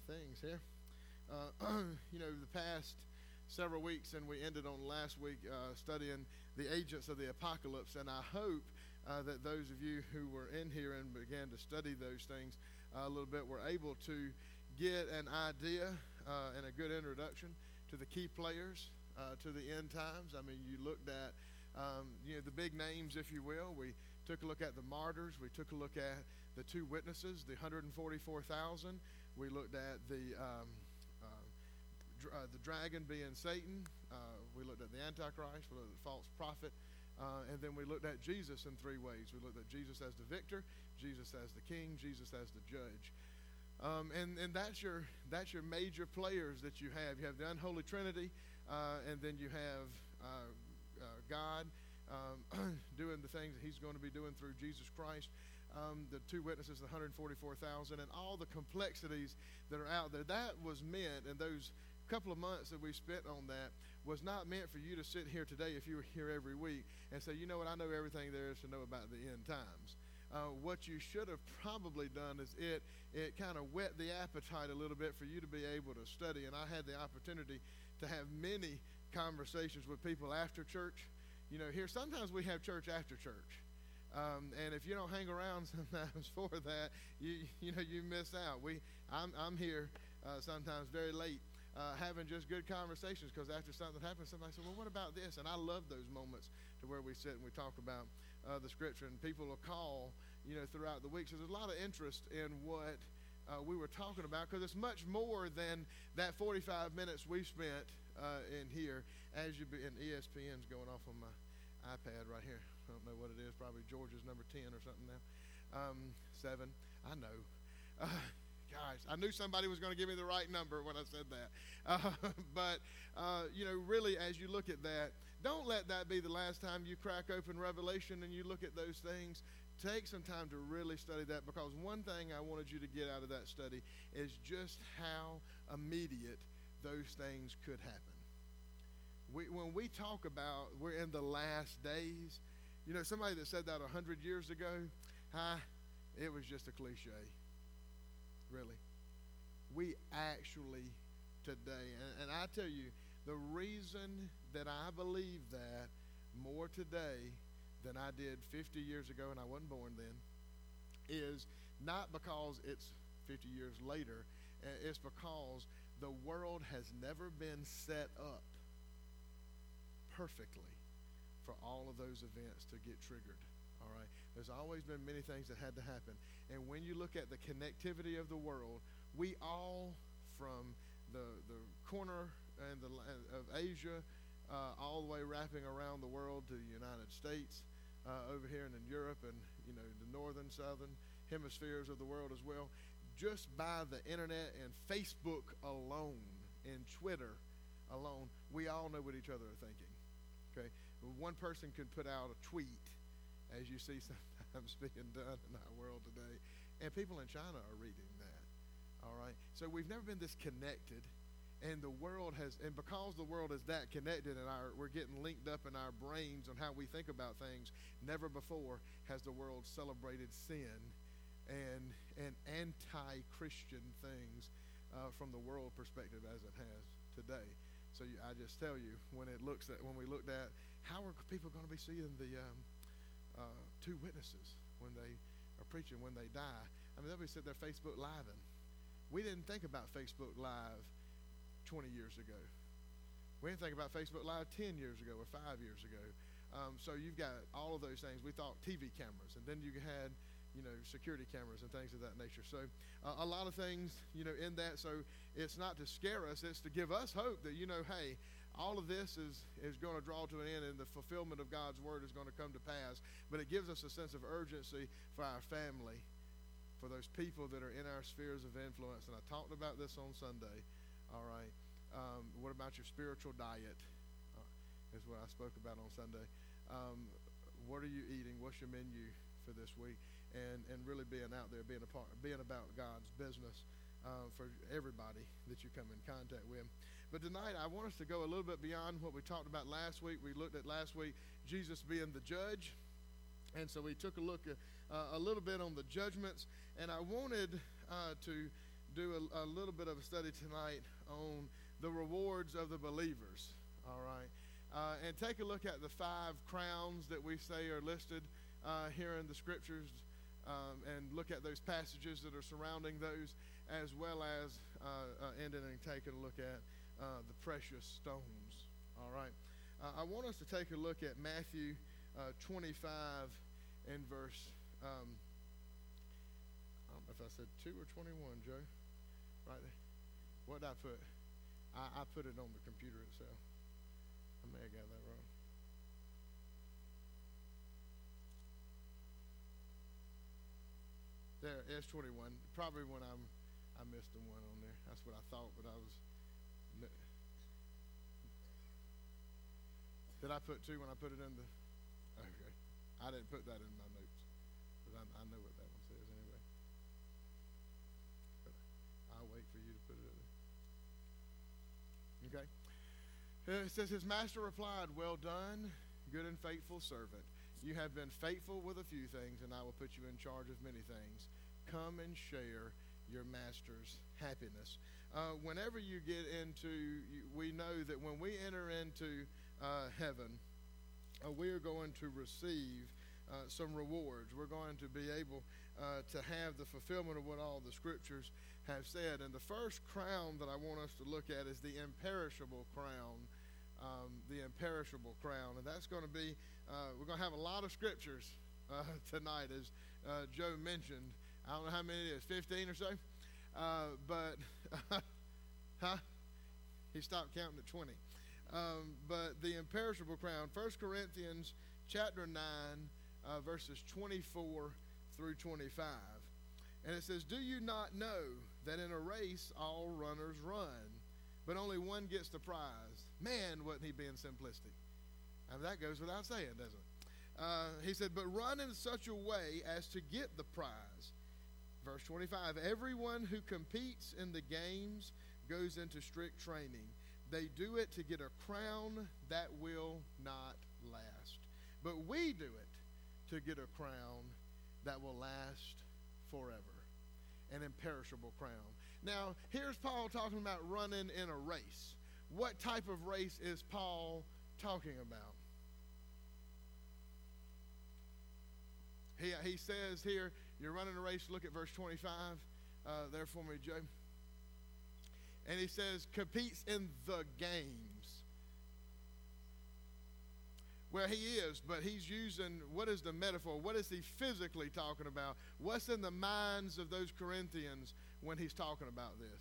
things here. The past several weeks, and we ended on last week studying the agents of the apocalypse. And I hope that those of you who were in here and began to study those things a little bit were able to get an idea and a good introduction to the key players to the end times. I mean, you looked at the big names, if you will. We took a look at the martyrs. We took a look at the two witnesses, the 144,000. We looked at the dragon being Satan. We looked at the Antichrist. We looked at the false prophet. And then we looked at Jesus in three ways. We looked at Jesus as the victor, Jesus as the king, Jesus as the judge. And that's your major players that you have. You have the unholy Trinity, and then you have God doing the things that he's going to be doing through Jesus Christ. The two witnesses, the 144,000, and all the complexities that are out there. That was meant, and those couple of months that we spent on that was not meant for you to sit here today if you were here every week and say, you know what, I know everything there is to know about the end times. What you should have probably done is it kind of whet the appetite a little bit for you to be able to study. And I had the opportunity to have many conversations with people after church. Here sometimes we have church after church. And if you don't hang around sometimes for that, you miss out. I'm here sometimes very late having just good conversations because after something happens, somebody says, well, what about this? And I love those moments to where we sit and we talk about the scripture, and people will call, throughout the week. So there's a lot of interest in what we were talking about because it's much more than that 45 minutes we spent in here. And ESPN's going off on my iPad right here. I don't know what it is. Probably Georgia's number 10 or something now. 7. I know. Gosh, I knew somebody was going to give me the right number when I said that. But really, as you look at that, don't let that be the last time you crack open Revelation and you look at those things. Take some time to really study that, because one thing I wanted you to get out of that study is just how immediate those things could happen. When we talk about we're in the last days, somebody that said that 100 years ago, it was just a cliche. Really. We actually today, and I tell you, the reason that I believe that more today than I did 50 years ago, and I wasn't born then, is not because it's 50 years later. It's because the world has never been set up perfectly for all of those events to get triggered. All right. There's always been many things that had to happen. And when you look at the connectivity of the world, we all, from the corner of Asia all the way wrapping around the world to the United States, over here and in Europe and, the northern, southern hemispheres of the world as well, just by the internet and Facebook alone and Twitter alone, we all know what each other are thinking. Okay. One person can put out a tweet, as you see sometimes being done in our world today, and people in China are reading that. All right. So we've never been this connected, and the world has, and because the world is that connected, and we're getting linked up in our brains on how we think about things, never before has the world celebrated sin and anti-Christian things from the world perspective as it has today. So I just tell you, when we looked at how are people going to be seeing the two witnesses when they are preaching, when they die. I mean, they'll be sitting there Facebook Living. We didn't think about Facebook Live 20 years ago. We didn't think about Facebook Live 10 years ago or 5 years ago. So you've got all of those things. We thought TV cameras, and then you had, security cameras and things of that nature. So a lot of things, in that. So it's not to scare us. It's to give us hope that, hey, all of this is going to draw to an end, and the fulfillment of God's word is going to come to pass. But it gives us a sense of urgency for our family, for those people that are in our spheres of influence. And I talked about this on Sunday. All right. What about your spiritual diet? Is what I spoke about on Sunday. What are you eating? What's your menu for this week? And really being out there, being about God's business for everybody that you come in contact with. But tonight, I want us to go a little bit beyond what we talked about last week. We looked at last week Jesus being the judge. And so we took a look at, a little bit on the judgments. And I wanted to do a little bit of a study tonight on the rewards of the believers, all right? And take a look at the 5 crowns that we say are listed here in the scriptures, and look at those passages that are surrounding those, as well as ending and taking a look at the precious stones, all right? I want us to take a look at Matthew 25 and verse, I don't know if I said 2 or 21, Joe, right there. What did I put? I put it on the computer itself. I may have got that wrong. There, S21. Probably when I missed the one on there. That's what I thought, but I was. Did I put 2 when I put it in the? Okay, I didn't put that in my notes, but I know what that one says anyway. But I'll wait for you to put it in there. Okay. It says, his master replied, well done, good and faithful servant. You have been faithful with a few things, and I will put you in charge of many things. Come and share your master's happiness. Whenever you get into, we know that when we enter into heaven, we are going to receive some rewards. We're going to be able to have the fulfillment of what all the scriptures have said. And the first crown that I want us to look at is the imperishable crown. The imperishable crown. And that's going to be, we're going to have a lot of scriptures tonight, as Joe mentioned. I don't know how many it is, 15 or so? But he stopped counting at 20. But the imperishable crown, 1 Corinthians chapter 9, verses 24 through 25. And it says, do you not know that in a race all runners run, but only one gets the prize? Man, wasn't he being simplistic? I mean, that goes without saying, doesn't it? He said, but run in such a way as to get the prize. Verse 25, everyone who competes in the games goes into strict training. They do it to get a crown that will not last. But we do it to get a crown that will last forever. An imperishable crown. Now, here's Paul talking about running in a race. What type of race is Paul talking about? He says here, you're running a race. Look at verse 25 there for me, Joe. And he says, competes in the games. Well, he is, but he's using, what is the metaphor? What is he physically talking about? What's in the minds of those Corinthians when he's talking about this?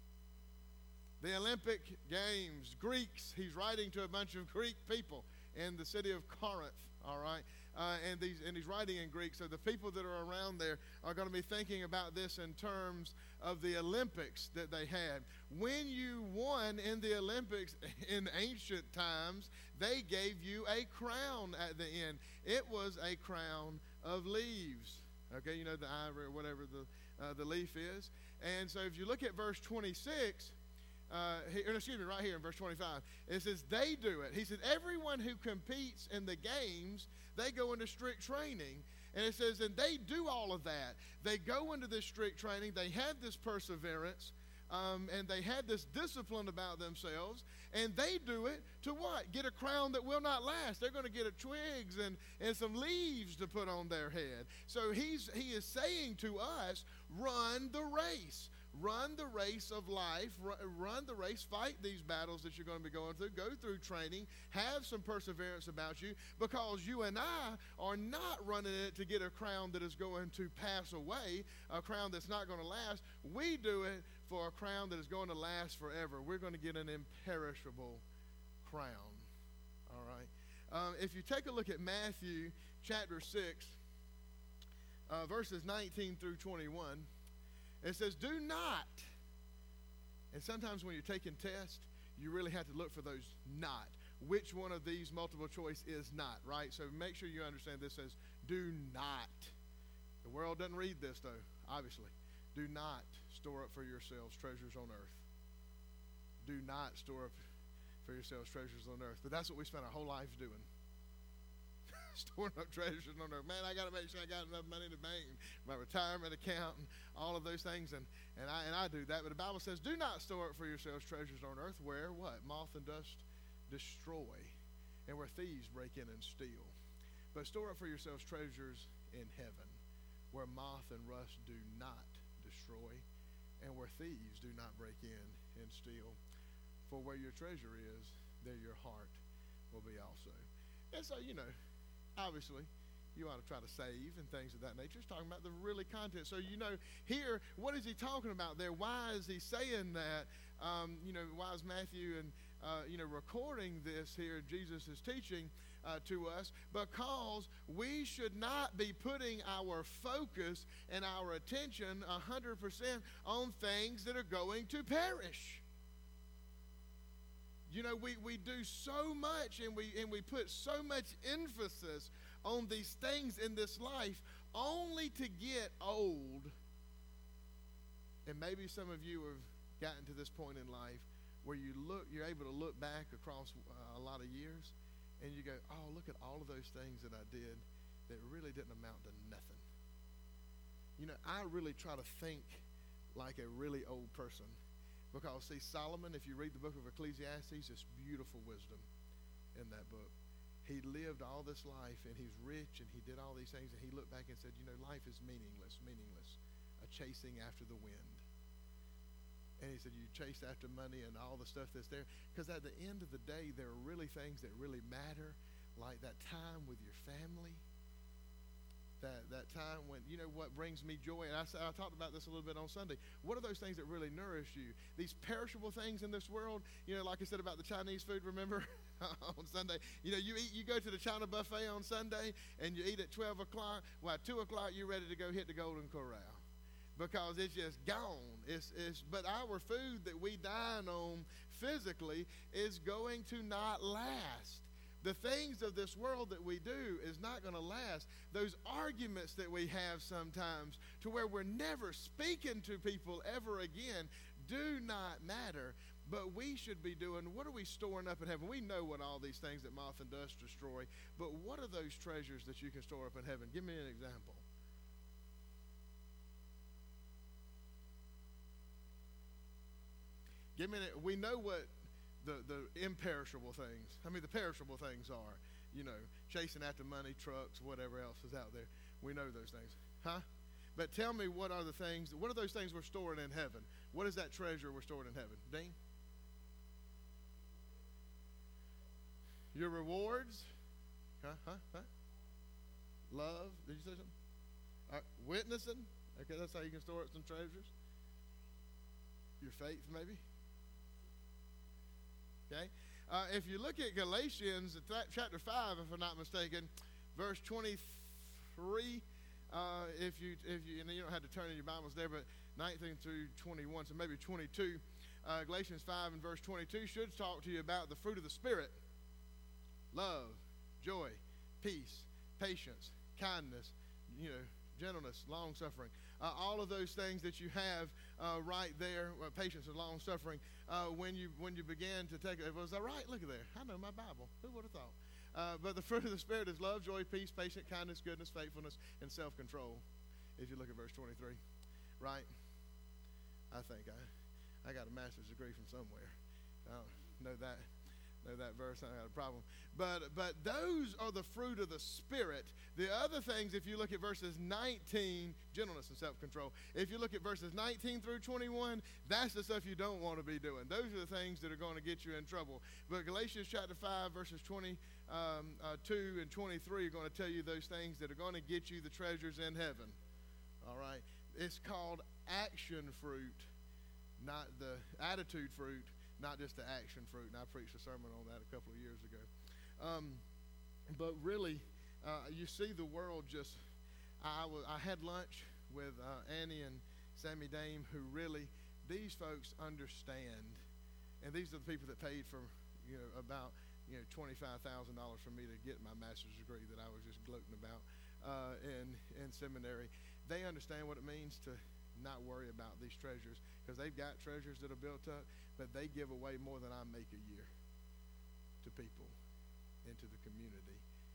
The Olympic Games, Greeks. He's writing to a bunch of Greek people in the city of Corinth, all right? And he's writing in Greek, so the people that are around there are going to be thinking about this in terms of the Olympics that they had. When you won in the Olympics in ancient times, they gave you a crown at the end. It was a crown of leaves. Okay, you know, the ivory or whatever the leaf is. And so if you look at verse 26, right here in verse 25, it says they do it. He said everyone who competes in the games, they go into strict training. And it says, and they do all of that. They go into this strict training. They have this perseverance. And they had this discipline about themselves. And they do it to what? Get a crown that will not last. They're going to get a twigs and some leaves to put on their head. So he is saying to us, run the race. Run the race of life, run the race, fight these battles that you're going to be going through, go through training, have some perseverance about you, because you and I are not running it to get a crown that is going to pass away, a crown that's not going to last. We do it for a crown that is going to last forever. We're going to get an imperishable crown, all right? If you take a look at Matthew chapter 6, verses 19 through 21, it says, do not. And sometimes when you're taking tests, you really have to look for those not. Which one of these multiple choice is not, right? So make sure you understand this says, do not. The world doesn't read this, though, obviously. Do not store up for yourselves treasures on earth. Do not store up for yourselves treasures on earth. But that's what we spend our whole lives doing. storing up treasures on earth. Man, I got to make sure I got enough money in the bank, my retirement account, and all of those things. And I do that. But the Bible says, do not store up for yourselves treasures on earth where what? Moth and dust destroy, and where thieves break in and steal. But store up for yourselves treasures in heaven, where moth and rust do not destroy, and where thieves do not break in and steal. For where your treasure is, there your heart will be also. And so, obviously, you ought to try to save and things of that nature. It's talking about the really content. So, here, what is he talking about there? Why is he saying that? Why is Matthew and, recording this here? Jesus is teaching to us because we should not be putting our focus and our attention 100% on things that are going to perish. We do so much and we put so much emphasis on these things in this life only to get old. And maybe some of you have gotten to this point in life where you're able to look back across a lot of years and you go, oh, look at all of those things that I did that really didn't amount to nothing. I really try to think like a really old person. Because, see, Solomon, if you read the book of Ecclesiastes, it's beautiful wisdom in that book. He lived all this life, and he's rich, and he did all these things, and he looked back and said, life is meaningless, a chasing after the wind. And he said, you chase after money and all the stuff that's there. Because at the end of the day, there are really things that really matter, like that time with your family. That time when, what brings me joy. And I talked about this a little bit on Sunday. What are those things that really nourish you? These perishable things in this world, like I said about the Chinese food, remember, on Sunday. You go to the China buffet on Sunday and you eat at 12 o'clock. Well, at 2 o'clock, you're ready to go hit the Golden Corral because it's just gone. But our food that we dine on physically is going to not last. The things of this world that we do is not going to last. Those arguments that we have sometimes to where we're never speaking to people ever again do not matter. But we should be doing, what are we storing up in heaven? We know what all these things that moth and dust destroy, but what are those treasures that you can store up in heaven? Give me an example. We know what the imperishable things, the perishable things are, chasing after money, trucks, whatever else is out there. We know those things. But tell me, what are those things we're storing in heaven? What is that treasure we're storing in heaven? Dean? Your rewards? Love? Did you say something? Witnessing? Okay, that's how you can store up some treasures. Your faith, maybe? Okay, if you look at Galatians chapter 5, if I'm not mistaken, verse 23. If you don't have to turn in your Bibles there, but 19 through 21, so maybe 22. Galatians 5 and verse 22 should talk to you about the fruit of the Spirit: love, joy, peace, patience, kindness, gentleness, long suffering. All of those things that you have right there, patience and long suffering. When you began to take it, was that right? Look at there. I know my Bible. Who would have thought? But the fruit of the Spirit is love, joy, peace, patience, kindness, goodness, faithfulness, and self-control. If you look at verse 23, right? I think I got a master's degree from somewhere. I don't know that verse. I got a problem. But those are the fruit of the Spirit. The other things, if you look at verses 19, gentleness and self-control. If you look at verses 19 through 21, that's the stuff you don't want to be doing. Those are the things that are going to get you in trouble. But Galatians chapter 5, verses 22 and 23 are going to tell you those things that are going to get you the treasures in heaven. All right? It's called action fruit, not the attitude fruit, not just the action fruit. And I preached a sermon on that a couple of years ago. But really, you see the world just... I had lunch with Annie and Sammy Dame, who really, these folks understand. And these are the people that paid for, about, $25,000 for me to get my master's degree that I was just gloating about in seminary. They understand what it means to not worry about these treasures, because they've got treasures that are built up, but they give away more than I make a year to people, into the community.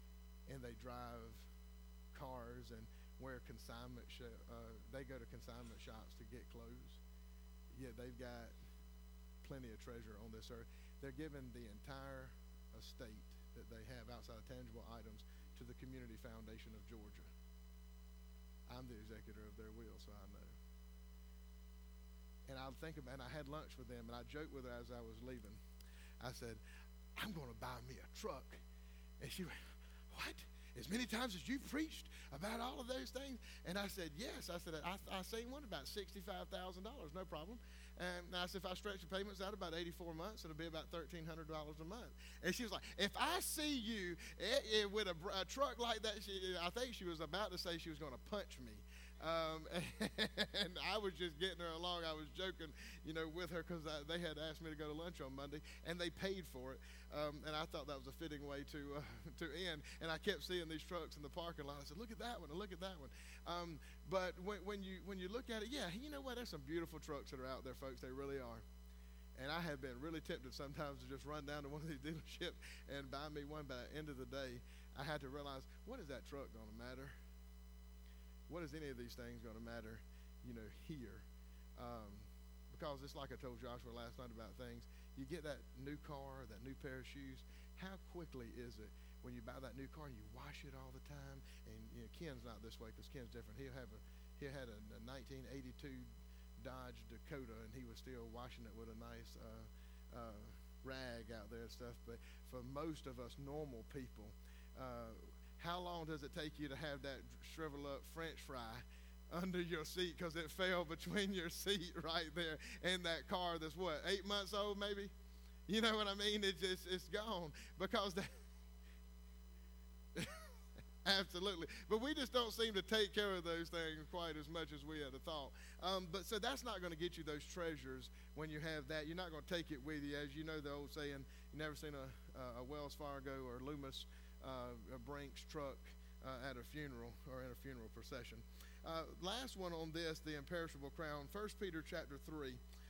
and they drive cars and wear consignment they go to consignment shops to get clothes. Yet they've got plenty of treasure on this earth. They're giving the entire estate that they have outside of tangible items to the Community Foundation of Georgia. I'm the executor of their will, so I know. And I think about, and I had lunch with them, and I joked with her as I was leaving. I said, I'm going to buy me a truck. And she went, what? As many times as you preached about all of those things? And I said, yes. I said, I seen one about $65,000, no problem. And I said, if I stretch the payments out about 84 months, it'll be about $1,300 a month. And she was like, if I see you with a truck like that, I think she was about to say she was going to punch me. And I was just getting her along. I was joking, with her because they had asked me to go to lunch on Monday, and they paid for it. And I thought that was a fitting way to end. And I kept seeing these trucks in the parking lot. I said, look at that one, and look at that one. But when you look at it, yeah, you know what? There's some beautiful trucks that are out there, folks. They really are. And I have been really tempted sometimes to just run down to one of these dealerships and buy me one. But at the end of the day, I had to realize, what is that truck going to matter? What is any of these things going to matter, here? Because it's like I told Joshua last night about things. You get that new car, that new pair of shoes. How quickly is it when you buy that new car and you wash it all the time? And Ken's not this way because Ken's different. He had a 1982 Dodge Dakota, and he was still washing it with a nice rag out there and stuff. But for most of us normal people, how long does it take you to have that shrivel up French fry under your seat because it fell between your seat right there and that car that's 8 months old maybe? You know what I mean? It's gone because that absolutely. But we just don't seem to take care of those things quite as much as we had thought. But so that's not going to get you those treasures when you have that. You're not going to take it with you. As you know the old saying, you never seen a Wells Fargo or Loomis a Brinks truck at a funeral or in a funeral procession. Last one on this, the imperishable crown, 1 Peter chapter 1,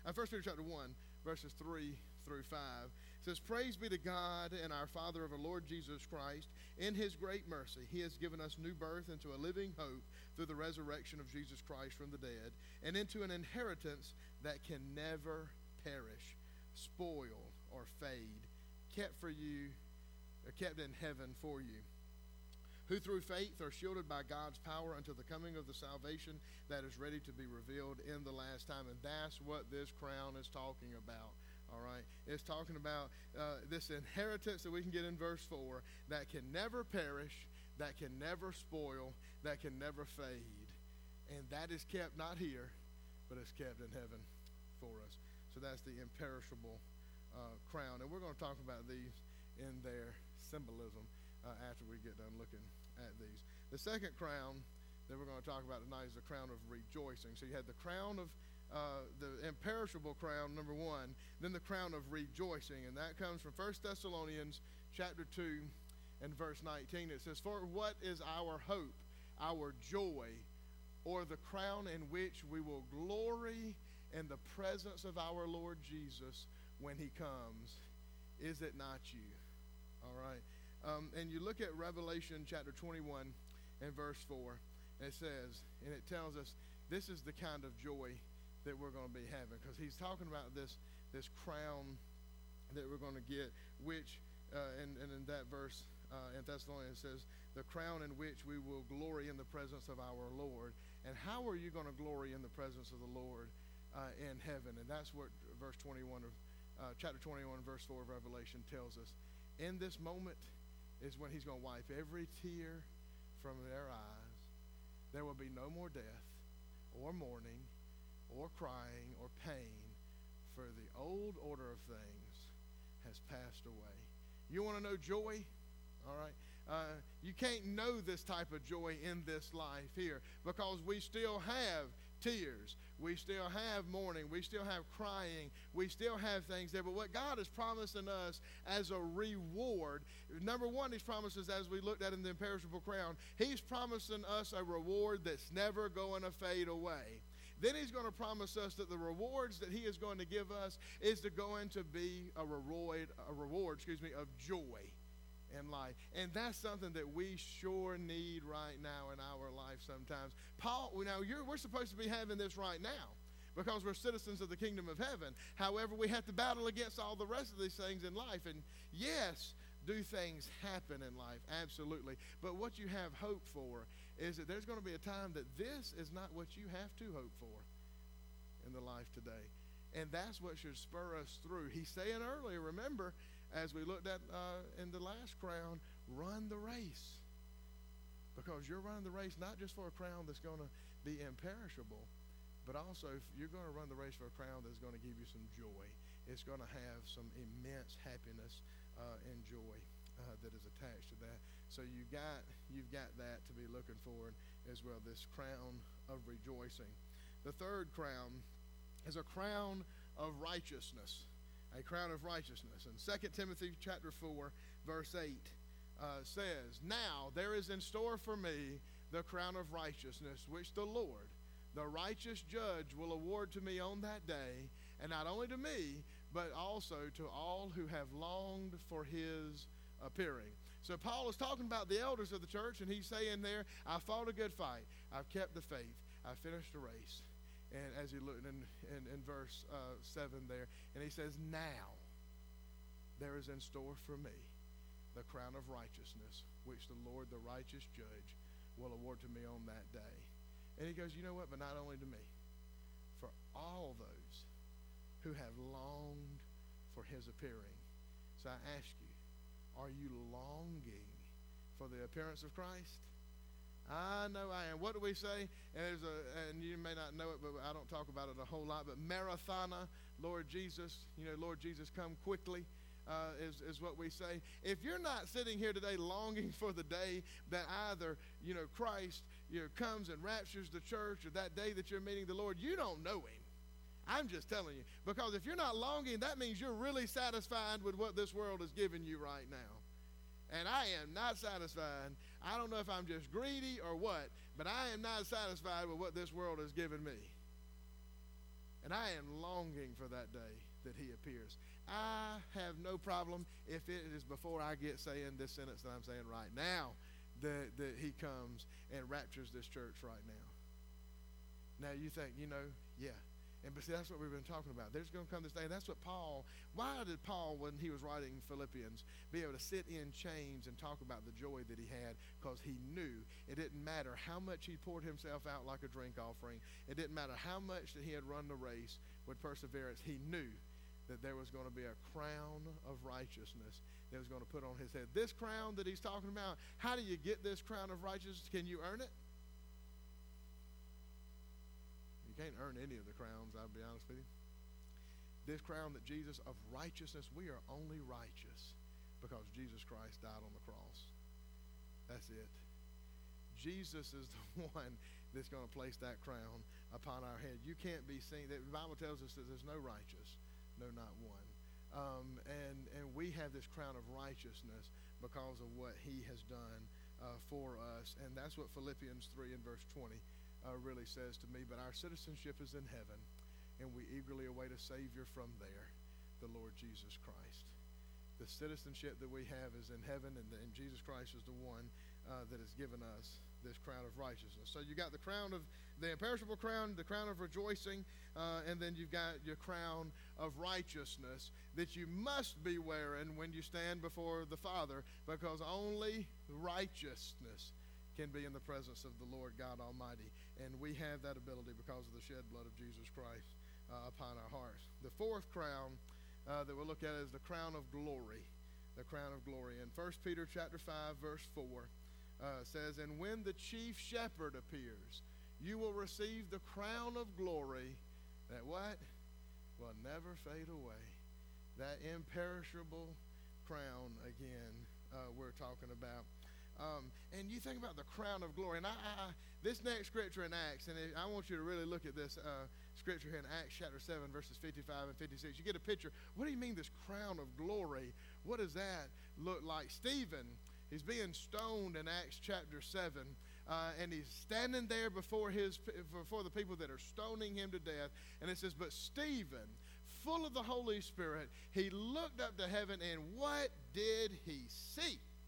verses 3 through 5. It says, praise be to God and our Father of our Lord Jesus Christ. In his great mercy, he has given us new birth into a living hope through the resurrection of Jesus Christ from the dead, and into an inheritance that can never perish, spoil, or fade, kept in heaven for you, who through faith are shielded by God's power until the coming of the salvation that is ready to be revealed in the last time. And that's what this crown is talking about. All right, it's talking about this inheritance that we can get in verse 4 that can never perish, that can never spoil, that can never fade. And that is kept not here, but it's kept in heaven for us. So that's the imperishable crown. And we're going to talk about these in their symbolism after we get done looking at these. The second crown that we're going to talk about tonight is the crown of rejoicing. So you had the crown of the imperishable crown, number 1, then the crown of rejoicing, and that comes from 1 Thessalonians chapter 2 and verse 19. It says, for what is our hope, our joy, or the crown in which we will glory in the presence of our Lord Jesus when he comes? Is it not you? All right. And you look at Revelation chapter 21 and verse 4, and it says, and it tells us this is the kind of joy that we're going to be having, because he's talking about this crown that we're going to get, which, and in that verse in Thessalonians says, the crown in which we will glory in the presence of our Lord. And how are you going to glory in the presence of the Lord in heaven? And that's what verse 21 of chapter 21, verse 4 of Revelation tells us. In this moment is when he's going to wipe every tear from their eyes. There will be no more death or mourning or crying or pain, for the old order of things has passed away. You want to know joy? All right. You can't know this type of joy in this life here, because we still have tears. We still have mourning. We still have crying. We still have things there. But what God is promising us as a reward, number 1, he's promised us, as we looked at in the imperishable crown, he's promising us a reward that's never going to fade away. Then he's going to promise us that the rewards that he is going to give us is going to be a reward of joy in life. And that's something that we sure need right now in our life sometimes. Paul, we're supposed to be having this right now because we're citizens of the kingdom of heaven. However, we have to battle against all the rest of these things in life. And yes, do things happen in life? Absolutely. But what you have hope for is that there's going to be a time that this is not what you have to hope for in the life today. And that's what should spur us through. He's saying earlier, remember, as we looked at in the last crown, run the race. Because you're running the race not just for a crown that's going to be imperishable, but also if you're going to run the race for a crown that's going to give you some joy. It's going to have some immense happiness and joy that is attached to that. So you've got that to be looking forward as well, this crown of rejoicing. The third crown is a crown of righteousness. A crown of righteousness. And 2 Timothy chapter 4, verse 8 says, "Now there is in store for me the crown of righteousness, which the Lord, the righteous judge, will award to me on that day, and not only to me, but also to all who have longed for his appearing." So Paul is talking about the elders of the church, and he's saying there, I fought a good fight. I've kept the faith. I finished the race. And as he looked in verse 7 there, and he says, now there is in store for me the crown of righteousness, which the Lord, the righteous judge, will award to me on that day. And he goes, you know what, but not only to me, for all those who have longed for his appearing. So I ask you, are you longing for the appearance of Christ? I know I am. What do we say? And you may not know it, but I don't talk about it a whole lot, but Marathana, Lord Jesus, Lord Jesus, come quickly. Is what we say. If you're not sitting here today longing for the day that either Christ comes and raptures the church, or that day that you're meeting the Lord, you don't know him. I'm just telling you, because if you're not longing, that means you're really satisfied with what this world is giving you right now. And I am not satisfied. I don't know if I'm just greedy or what, but I am not satisfied with what this world has given me. And I am longing for that day that he appears. I have no problem if it is before I get saying this sentence that I'm saying right now, that he comes and raptures this church right now. Now you think, yeah. But see, that's what we've been talking about. There's going to come this day. And that's what why did Paul, when he was writing Philippians, be able to sit in chains and talk about the joy that he had? Because he knew it didn't matter how much he poured himself out like a drink offering. It didn't matter how much that he had run the race with perseverance. He knew that there was going to be a crown of righteousness that was going to put on his head. This crown that he's talking about, how do you get this crown of righteousness? Can you earn it? You can't earn any of the crowns, I'll be honest with you. This crown that Jesus of righteousness, we are only righteous because Jesus Christ died on the cross. That's it. Jesus is the one that's going to place that crown upon our head. You can't be seen. The Bible tells us that there's no righteous, no, not one. And we have this crown of righteousness because of what he has done for us. And that's what Philippians 3 and verse 20 really says to me. But our citizenship is in heaven, and we eagerly await a Savior from there, the Lord Jesus Christ. The citizenship that we have is in heaven, and Jesus Christ is the one that has given us this crown of righteousness. So you got the crown of the imperishable crown, the crown of rejoicing, and then you've got your crown of righteousness that you must be wearing when you stand before the Father, because only righteousness can be in the presence of the Lord God Almighty. And we have that ability because of the shed blood of Jesus Christ upon our hearts. The fourth crown that we'll look at is the crown of glory. The crown of glory. In 1 Peter chapter 5, verse 4 says, "And when the chief shepherd appears, you will receive the crown of glory that" what? "Will never fade away." That imperishable crown again we're talking about. And you think about the crown of glory. And this next scripture in Acts, and I want you to really look at this scripture here in Acts chapter 7, verses 55 and 56. You get a picture. What do you mean this crown of glory? What does that look like? Stephen, he's being stoned in Acts chapter 7. And he's standing there before the people that are stoning him to death. And it says, "But Stephen, full of the Holy Spirit, he looked up to heaven, and what did he see?"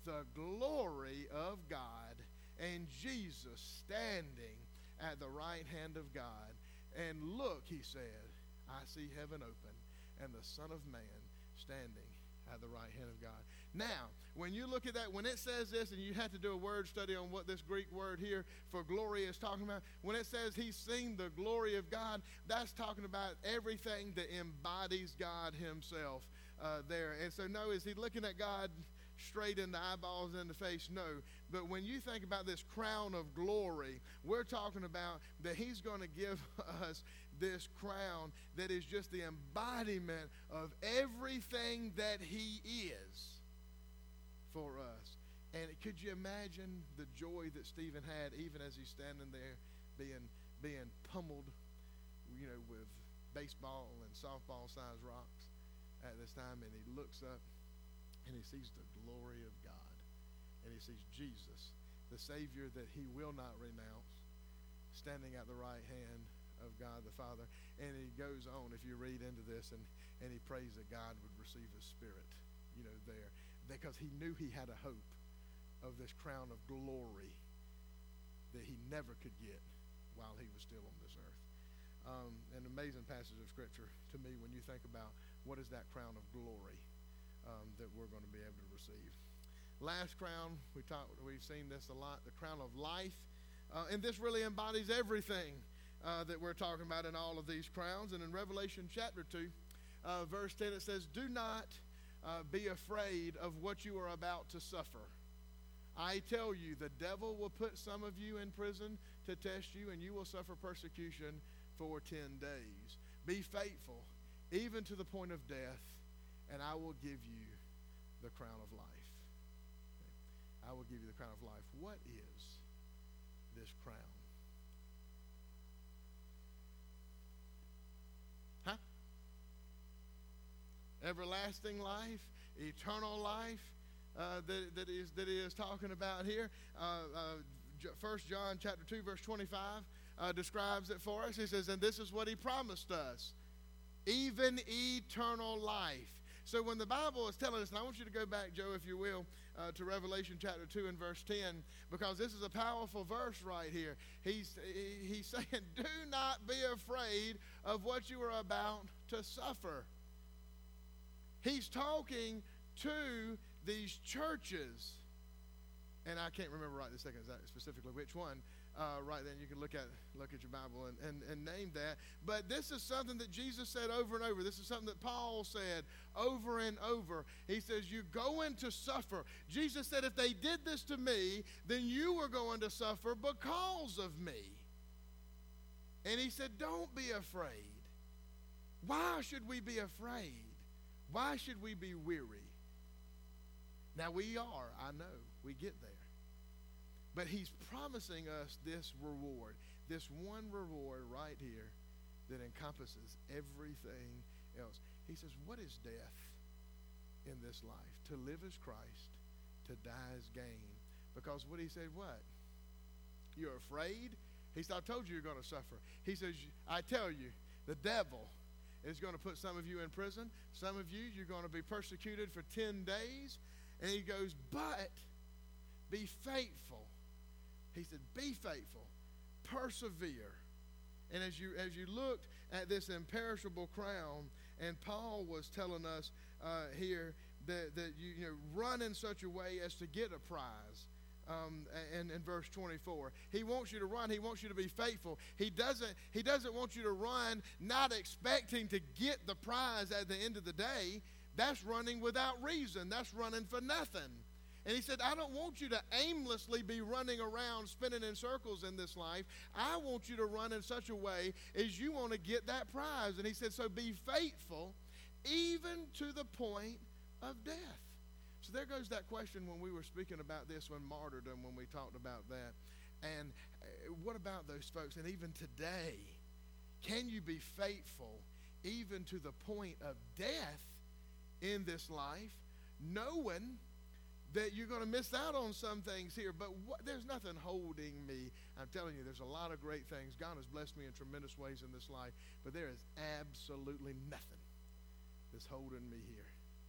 the glory of God and Jesus standing at the right hand of God. And look, he said, I see heaven open and the Son of Man standing at the right hand of God. Now, when you look at that, when it says this, and you have to do a word study on what this Greek word here for glory is talking about, when it says he's seen the glory of God, that's talking about everything that embodies God himself there. And so, no, is he looking at God straight in the eyeballs and in the face? No. But when you think about this crown of glory, we're talking about that he's going to give us this crown that is just the embodiment of everything that he is for us. And could you imagine the joy that Stephen had even as he's standing there being pummeled, with baseball and softball sized rocks at this time, and he looks up and he sees the glory of God, and he sees Jesus, the Savior that he will not renounce, standing at the right hand of God the Father. And he goes on, if you read into this, and he prays that God would receive his spirit, there, because he knew he had a hope of this crown of glory that he never could get while he was still on this earth. An amazing passage of Scripture to me when you think about what is that crown of glory that we're going to be able to receive. Last crown, we've seen this a lot, the crown of life. And this really embodies everything that we're talking about in all of these crowns. And in Revelation chapter 2, verse 10, it says, do not be afraid of what you are about to suffer. I tell you, the devil will put some of you in prison to test you, and you will suffer persecution for 10 days. Be faithful, even to the point of death, and I will give you the crown of life. I will give you the crown of life. What is this crown? Everlasting life, eternal life that he is talking about here. 1 John chapter 2, verse 25 describes it for us. He says, and this is what he promised us, even eternal life. So when the Bible is telling us, and I want you to go back, Joe, if you will, to Revelation chapter 2 and verse 10, because this is a powerful verse right here. He's saying, do not be afraid of what you are about to suffer. He's talking to these churches, and I can't remember right this second specifically which one. Right then, you can look at your Bible and name that. But this is something that Jesus said over and over. This is something that Paul said over and over. He says, you're going to suffer. Jesus said, if they did this to me, then you were going to suffer because of me. And he said, don't be afraid. Why should we be afraid? Why should we be weary? Now we are, I know, we get there. But he's promising us this reward, this one reward right here that encompasses everything else. He says, what is death in this life? To live as Christ, to die as gain. Because what he said, what? You're afraid? He said, I told you you're going to suffer. He says, I tell you, the devil is going to put some of you in prison. Some of you, you're going to be persecuted for 10 days. And he goes, but be faithful. He said, be faithful. Persevere. And as you looked at this imperishable crown, and Paul was telling us here that you run in such a way as to get a prize. And in verse 24, he wants you to run. He wants you to be faithful. He doesn't want you to run not expecting to get the prize at the end of the day. That's running without reason. That's running for nothing. And he said, I don't want you to aimlessly be running around spinning in circles in this life. I want you to run in such a way as you want to get that prize. And he said, so be faithful even to the point of death. So there goes that question when we were speaking about this when martyrdom, when we talked about that. And what about those folks? And even today, can you be faithful even to the point of death in this life, knowing that you're going to miss out on some things here? But there's nothing holding me. I'm telling you, there's a lot of great things. God has blessed me in tremendous ways in this life, but there is absolutely nothing that's holding me here.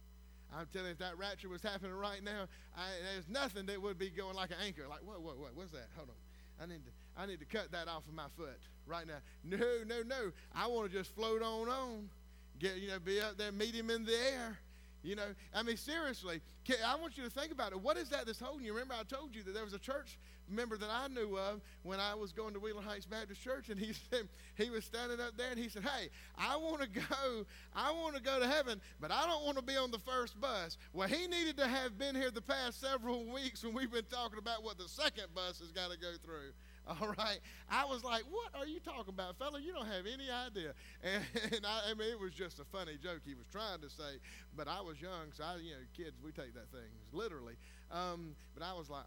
I'm telling you, if that rapture was happening right now, there's nothing that would be going like an anchor. Like, what's that? Hold on. I need to cut that off of my foot right now. No. I want to just float on. Be up there, meet him in the air. I mean, seriously, I want you to think about it. What is that that's holding you? Remember, I told you that there was a church member that I knew of when I was going to Wheeler Heights Baptist Church, and he said, he was standing up there, and he said, hey, I want to go to heaven, but I don't want to be on the first bus. Well, he needed to have been here the past several weeks when we've been talking about what the second bus has got to go through. All right. I was like, what are you talking about, fella? You don't have any idea. And I mean, it was just a funny joke he was trying to say, but I was young, so kids, we take that thing literally. But I was like,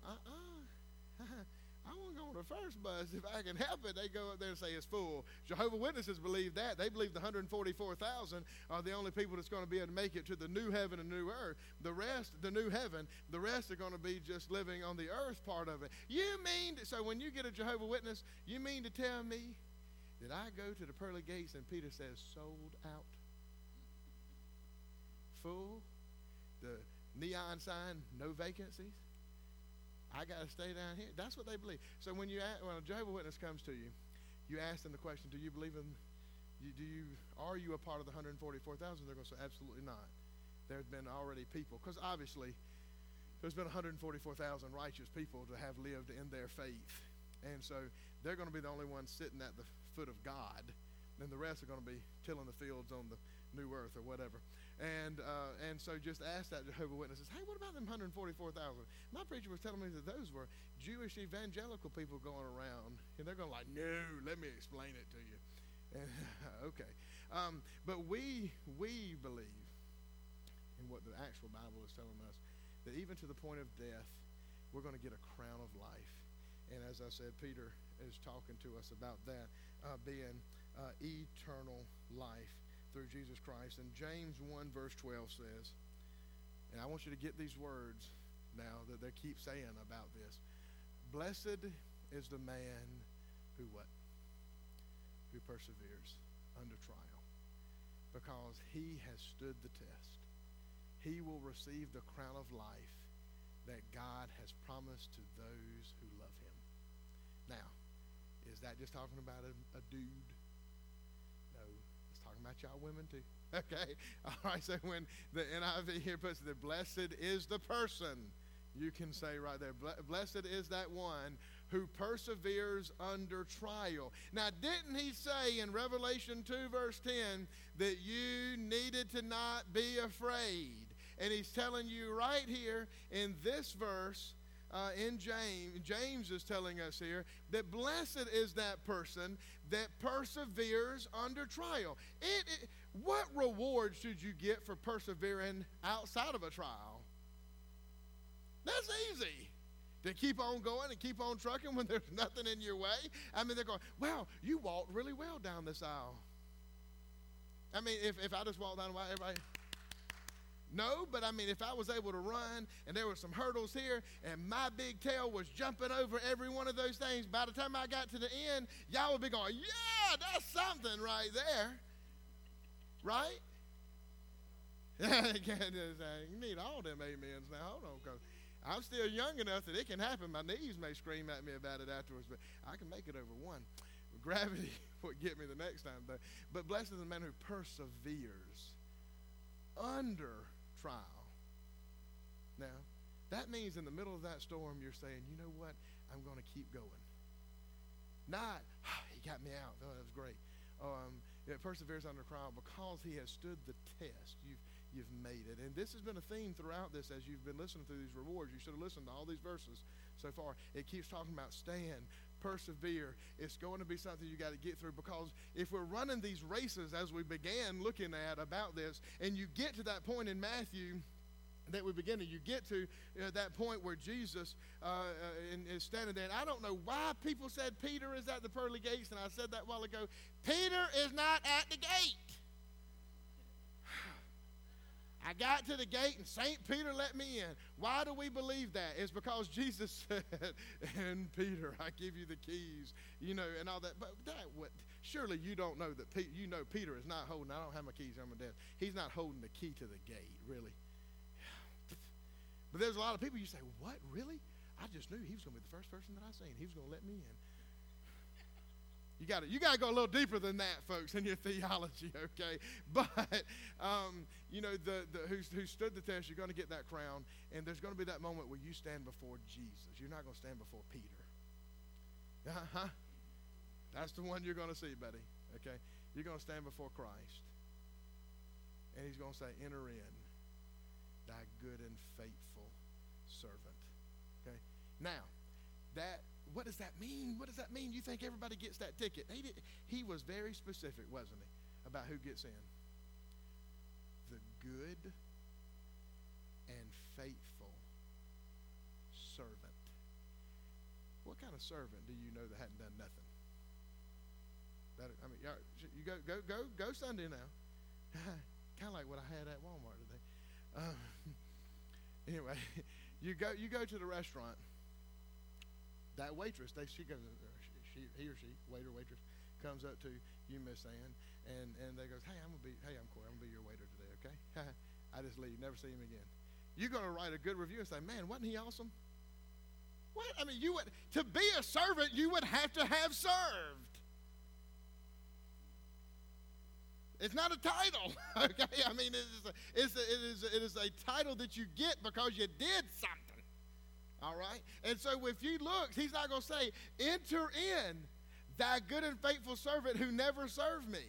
I want to go on the first bus. If I can help it, they go up there and say it's full. Jehovah's Witnesses believe that. They believe the 144,000 are the only people that's going to be able to make it to the new heaven and new earth. The rest, the new heaven, the rest are going to be just living on the earth part of it. So when you get a Jehovah's Witness, you mean to tell me that I go to the pearly gates and Peter says, sold out? Full? The neon sign, no vacancies? I got to stay down here. That's what they believe. So when a Jehovah's Witness comes to you, you ask them the question, do you believe in, are you a part of the 144,000? They're going to say, absolutely not. There's been already people, because obviously there's been 144,000 righteous people to have lived in their faith. And so they're going to be the only ones sitting at the foot of God. And the rest are going to be tilling the fields on the new earth or whatever. And so just ask that Jehovah's Witnesses, hey, what about them 144,000? My preacher was telling me that those were Jewish evangelical people going around. And they're going like, no, let me explain it to you. And, okay. But we believe in what the actual Bible is telling us, that even to the point of death, we're going to get a crown of life. And as I said, Peter is talking to us about that being eternal life through Jesus Christ. And James 1 verse 12 says, and I want you to get these words now that they keep saying about this. Blessed is the man who what? Who perseveres under trial, because he has stood the test. He will receive the crown of life that God has promised to those who love him. Now, is that just talking about a dude? No, it's talking about y'all women too. Okay? All right, so when the NIV here puts that blessed is the person, you can say right there, blessed is that one who perseveres under trial. Now, didn't he say in Revelation 2 verse 10 that you needed to not be afraid? And he's telling you right here in this verse, in James is telling us here that blessed is that person that perseveres under trial. What reward should you get for persevering outside of a trial? That's easy. To keep on going and keep on trucking when there's nothing in your way. I mean, they're going, wow, you walked really well down this aisle. I mean, if I just walked down the aisle, everybody... No, but I mean, if I was able to run and there were some hurdles here and my big tail was jumping over every one of those things, by the time I got to the end, y'all would be going, yeah, that's something right there. Right? You need all them amens now. Hold on, because I'm still young enough that it can happen. My knees may scream at me about it afterwards, but I can make it over one. Gravity would get me the next time, though. But blessed is the man who perseveres under trial. Now, that means in the middle of that storm, you're saying, you know what? I'm going to keep going. Not, he got me out. Oh, that was great. It perseveres under trial because he has stood the test. You've made it. And this has been a theme throughout this as you've been listening to these rewards. You should have listened to all these verses so far. It keeps talking about stand, persevere. It's going to be something you got to get through, because if we're running these races as we began looking at about this, and you get to that point in Matthew that we begin to, you get to that point where Jesus is standing there. And I don't know why people said Peter is at the pearly gates, and I said that a while ago. Peter is not at the gate. I got to the gate and St. Peter let me in. Why do we believe that? It's because Jesus said, and Peter, I give you the keys, and all that. But surely you don't know that Peter is not holding, I don't have my keys on my desk. He's not holding the key to the gate, really. But there's a lot of people you say, what, really? I just knew he was going to be the first person that I seen. He was going to let me in. You got to go a little deeper than that, folks, in your theology, okay? But, who stood the test, you're going to get that crown, and there's going to be that moment where you stand before Jesus. You're not going to stand before Peter. Uh-huh. That's the one you're going to see, buddy, okay? You're going to stand before Christ, and he's going to say, enter in, thy good and faithful servant, okay? Now, what does that mean? What does that mean? You think everybody gets that ticket? He was very specific, wasn't he, about who gets in? The good and faithful servant. What kind of servant do you know that hadn't done nothing? You go Sunday now. Kind of like what I had at Walmart today. Anyway, you go to the restaurant. That waitress, he or she, waiter, waitress, comes up to you, Miss Ann, and they goes, hey, I'm Corey, I'm gonna be your waiter today, okay? I just leave, never see him again. You're gonna write a good review and say, man, wasn't he awesome? What? I mean, to be a servant, you would have to have served. It's not a title, okay? I mean, it is a title that you get because you did something. All right? And so if you look, he's not going to say, enter in, thy good and faithful servant who never served me.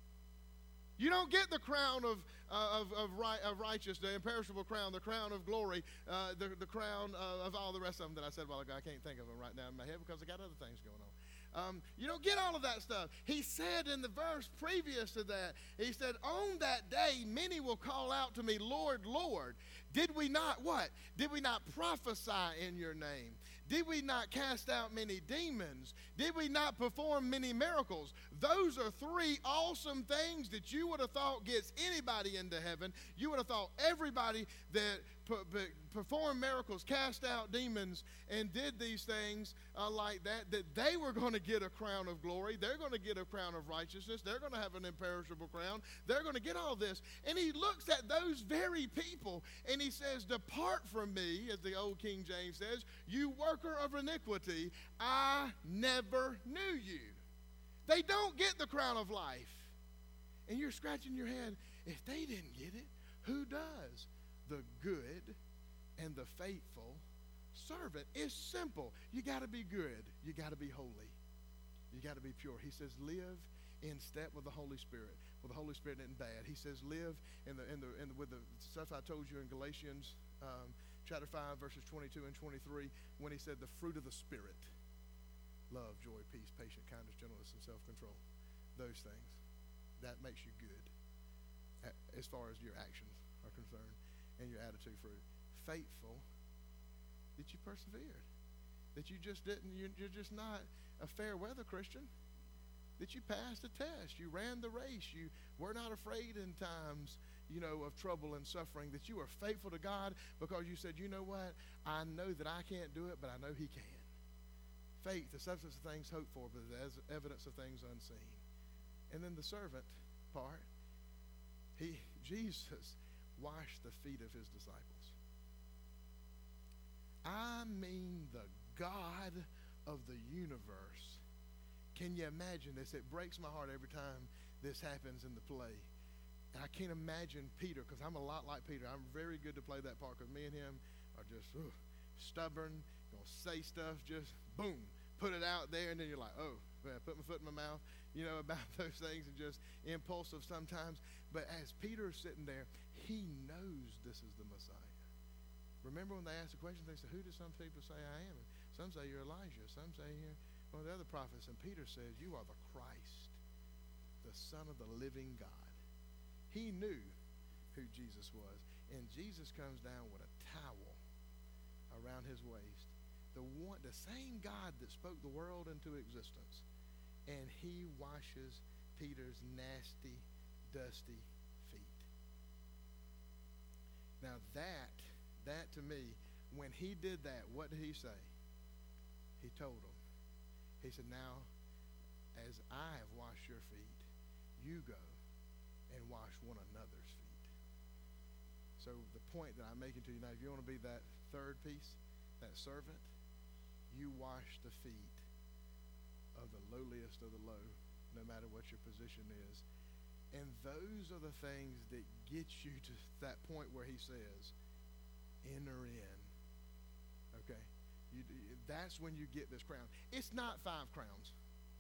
You don't get the crown of righteousness, the imperishable crown, the crown of glory, the crown of all the rest of them that I said a while ago. I can't think of them right now in my head because I got other things going on. You don't get all of that stuff. He said in the verse previous to that, he said, on that day, many will call out to me, Lord, Lord. Did we not what? Did we not prophesy in your name? Did we not cast out many demons? Did we not perform many miracles? Those are three awesome things that you would have thought gets anybody into heaven. You would have thought everybody that performed miracles, cast out demons, and did these things like that they were going to get a crown of glory. They're going to get a crown of righteousness. They're going to have an imperishable crown. They're going to get all this. And he looks at those very people, and he says, depart from me, as the old King James says, you worker of iniquity, I never knew you. They don't get the crown of life. And you're scratching your head, if they didn't get it, who does? The good and the faithful servant. It's simple. You got to be good. You got to be holy. You got to be pure. He says, live in step with the Holy Spirit. Well, the Holy Spirit isn't bad. He says, live with the stuff I told you in Galatians chapter 5, verses 22 and 23, when he said the fruit of the Spirit, love, joy, peace, patience, kindness, gentleness, and self-control. Those things. That makes you good as far as your actions are concerned and your attitude fruit. Faithful, that you persevered, that you're just not a fair weather Christian, that you passed the test, you ran the race, you were not afraid in times, of trouble and suffering, that you are faithful to God because you said, you know what, I know that I can't do it, but I know he can. Faith, the substance of things hoped for, but the evidence of things unseen. And then the servant part, Jesus washed the feet of his disciples. I mean, the God of the universe. Can you imagine this? It breaks my heart every time this happens in the play. And I can't imagine Peter, because I'm a lot like Peter. I'm very good to play that part, because me and him are just stubborn, going to say stuff, just boom, put it out there, and then you're like, oh, man, put my foot in my mouth, about those things, and just impulsive sometimes. But as Peter's sitting there, he knows this is the Messiah. Remember when they asked the question, they said, who do some people say I am? And some say you're Elijah. Some say you're one of the other prophets. And Peter says, you are the Christ, the Son of the living God. He knew who Jesus was. And Jesus comes down with a towel around his waist. The same God that spoke the world into existence. And he washes Peter's nasty, dusty feet. Now that to me, when he did that, what did he say? He told them. He said, now, as I have washed your feet, you go and wash one another's feet. So the point that I'm making to you now, if you want to be that third piece, that servant, you wash the feet of the lowliest of the low, no matter what your position is. And those are the things that get you to that point where he says, enter in. Okay? That's when you get this crown. It's not 5 crowns.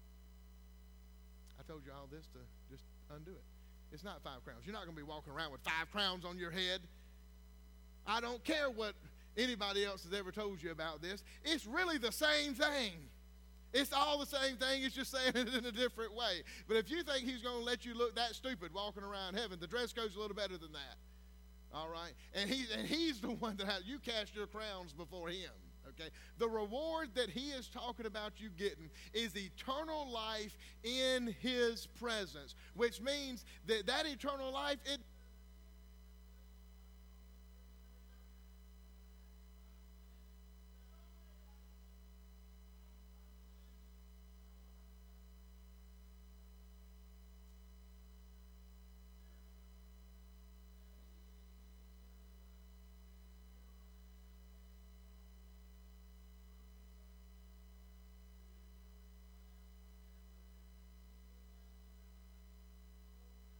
I told you all this to just undo it. It's not 5 crowns. You're not going to be walking around with 5 crowns on your head. I don't care what anybody else has ever told you about this. It's really the same thing. It's all the same thing. It's just saying it in a different way. But if you think he's going to let you look that stupid walking around heaven, the dress code's a little better than that. All right? And he's the one that has, you cast your crowns before him. Okay? The reward that he is talking about you getting is eternal life in his presence, which means that eternal life, it